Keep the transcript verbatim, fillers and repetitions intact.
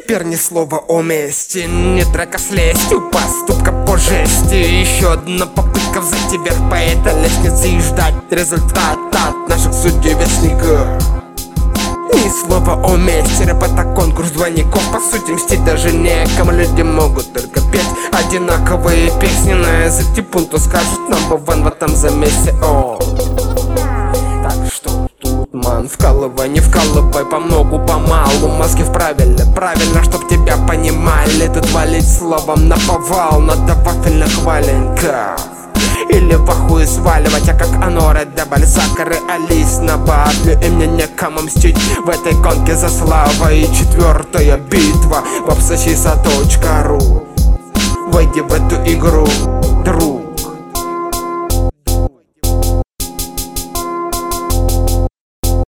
Теперь ни слова о мести, не драка с лестью, поступка по жести. Еще одна попытка взять вверх по этой лестнице и ждать результат от наших судьевестников. Ни слова о мести, рэп это конкурс двойников. По сути мстить даже некому, люди могут только петь одинаковые песни. На языке пункту скажут number one в этом замесе. О, так что тут, ман, вкалывай, не вкалывай помногу, помалу. Мозги вправили, правильно, чтоб тебя понимали. Тут валить словом наповал, надо вафельных валенках или в ахуе сваливать, а как Аноре, Дебаль, Сакары, Алис на батле. И мне некому мстить в этой гонке за славой. И четвертая битва в обсосиса точка ру. Войди в эту игру, друг.